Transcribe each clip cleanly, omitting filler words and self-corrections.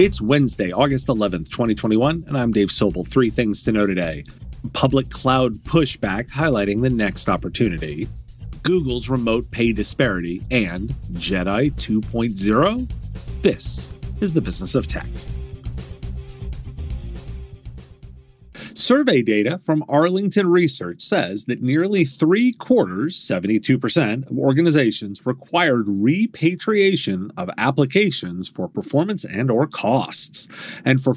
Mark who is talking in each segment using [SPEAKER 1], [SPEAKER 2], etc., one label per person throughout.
[SPEAKER 1] It's Wednesday, August 11th, 2021, and I'm Dave Sobel. 3 things to know today. Public cloud pushback highlighting the next opportunity. Google's remote pay disparity, and Jedi 2.0? This is the business of tech. Survey data from Arlington Research says that nearly 3/4, 72%, of organizations required repatriation of applications for performance and/or costs. And for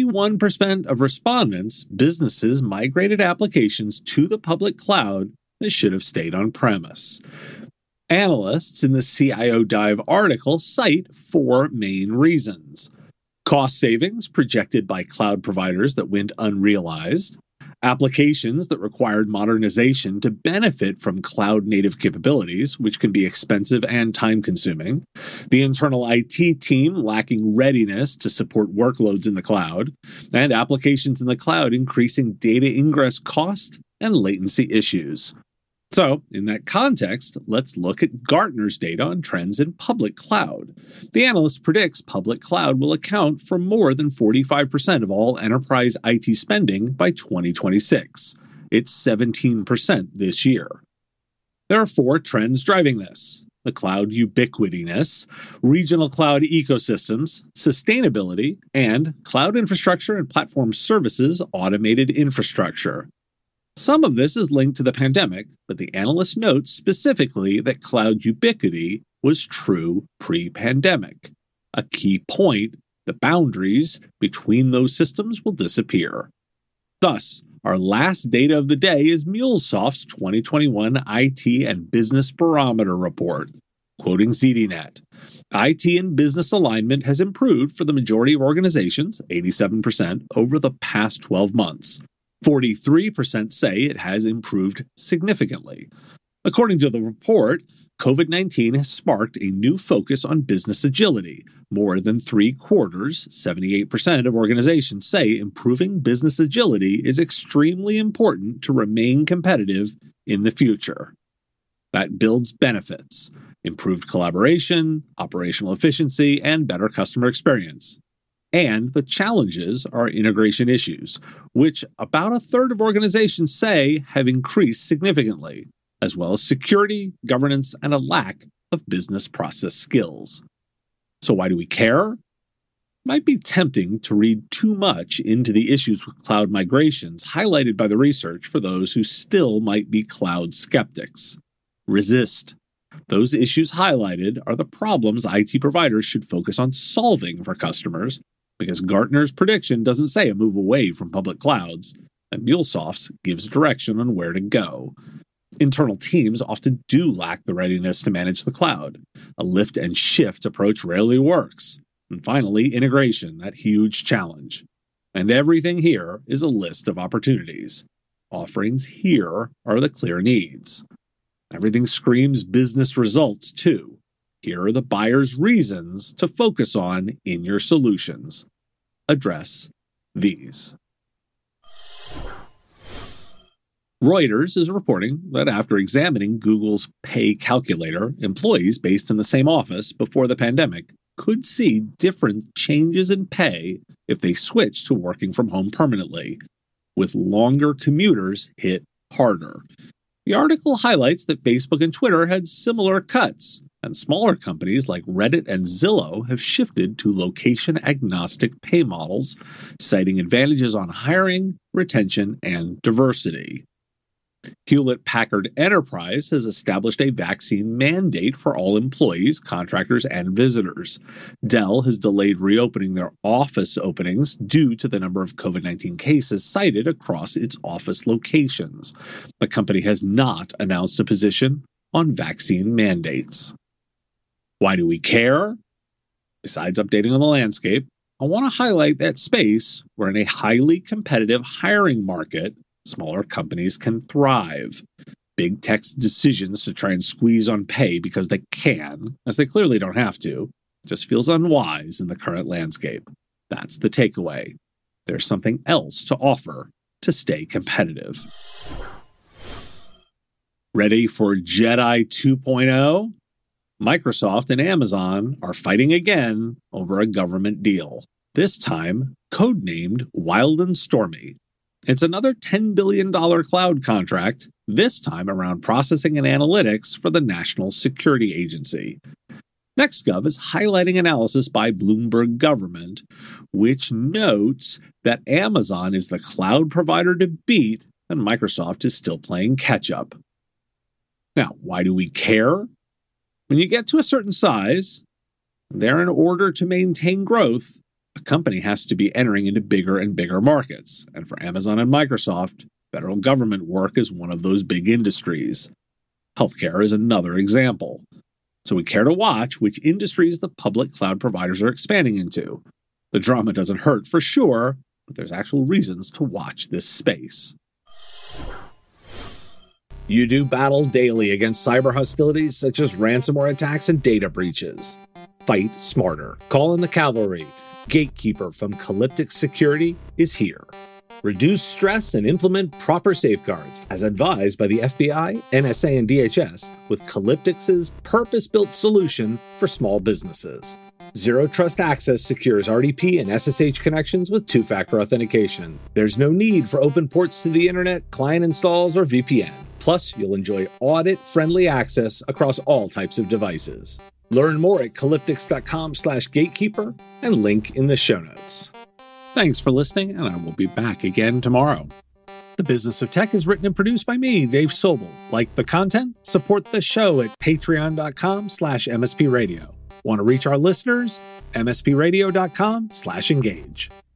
[SPEAKER 1] 41% of respondents, businesses migrated applications to the public cloud that should have stayed on-premise. Analysts in the CIO Dive article cite 4 main reasons. Cost savings projected by cloud providers that went unrealized, applications that required modernization to benefit from cloud-native capabilities, which can be expensive and time-consuming, the internal IT team lacking readiness to support workloads in the cloud, and applications in the cloud increasing data ingress cost and latency issues. So, in that context, let's look at Gartner's data on trends in public cloud. The analyst predicts public cloud will account for more than 45% of all enterprise IT spending by 2026. It's 17% this year. There are 4 trends driving this: the cloud ubiquityness, regional cloud ecosystems, sustainability, and cloud infrastructure and platform services automated infrastructure. Some of this is linked to the pandemic, but the analyst notes specifically that cloud ubiquity was true pre-pandemic. A key point: the boundaries between those systems will disappear. Thus, our last data of the day is MuleSoft's 2021 IT and Business Barometer report. Quoting ZDNet, IT and business alignment has improved for the majority of organizations, 87%, over the past 12 months. 43% say it has improved significantly. According to the report, COVID-19 has sparked a new focus on business agility. More than 3/4, 78% of organizations say improving business agility is extremely important to remain competitive in the future. That builds benefits: improved collaboration, operational efficiency, and better customer experience. And the challenges are integration issues, which about 1/3 of organizations say have increased significantly, as well as security, governance, and a lack of business process skills. So why do we care? It might be tempting to read too much into the issues with cloud migrations highlighted by the research for those who still might be cloud skeptics. Resist. Those issues highlighted are the problems IT providers should focus on solving for customers, because Gartner's prediction doesn't say a move away from public clouds, and MuleSoft's gives direction on where to go. Internal teams often do lack the readiness to manage the cloud. A lift and shift approach rarely works. And finally, integration, that huge challenge. And everything here is a list of opportunities. Offerings here are the clear needs. Everything screams business results, too. Here are the buyer's reasons to focus on in your solutions. Address these. Reuters is reporting that after examining Google's pay calculator, employees based in the same office before the pandemic could see different changes in pay if they switched to working from home permanently, with longer commuters hit harder. The article highlights that Facebook and Twitter had similar cuts, and smaller companies like Reddit and Zillow have shifted to location-agnostic pay models, citing advantages on hiring, retention, and diversity. Hewlett-Packard Enterprise has established a vaccine mandate for all employees, contractors, and visitors. Dell has delayed reopening their office openings due to the number of COVID-19 cases cited across its office locations. The company has not announced a position on vaccine mandates. Why do we care? Besides updating on the landscape, I want to highlight that space where in a highly competitive hiring market, smaller companies can thrive. Big tech's decisions to try and squeeze on pay because they can, as they clearly don't have to, just feels unwise in the current landscape. That's the takeaway. There's something else to offer to stay competitive. Ready for Jedi 2.0? Microsoft and Amazon are fighting again over a government deal. this time codenamed Wild and Stormy. It's another $10 billion cloud contract, this time around processing and analytics for the National Security Agency. NextGov is highlighting analysis by Bloomberg Government, which notes that Amazon is the cloud provider to beat and Microsoft is still playing catch-up. Now, why do we care? When you get to a certain size, in order to maintain growth, a company has to be entering into bigger and bigger markets. And for Amazon and Microsoft, federal government work is one of those big industries. Healthcare is another example. So we care to watch which industries the public cloud providers are expanding into. The drama doesn't hurt for sure, but there's actual reasons to watch this space. You do battle daily against cyber hostilities such as ransomware attacks and data breaches. Fight smarter. Call in the cavalry. Gatekeeper from Calyptix Security is here. Reduce stress and implement proper safeguards, as advised by the FBI, NSA, and DHS, with Calyptix's purpose-built solution for small businesses. Zero Trust Access secures RDP and SSH connections with two-factor authentication. There's no need for open ports to the internet, client installs, or VPN. Plus, you'll enjoy audit-friendly access across all types of devices. Learn more at calyptix.com/gatekeeper and link in the show notes. Thanks for listening, and I will be back again tomorrow. The Business of Tech is written and produced by me, Dave Sobel. Like the content? Support the show at patreon.com/MSPradio. Want to reach our listeners? mspradio.com/engage.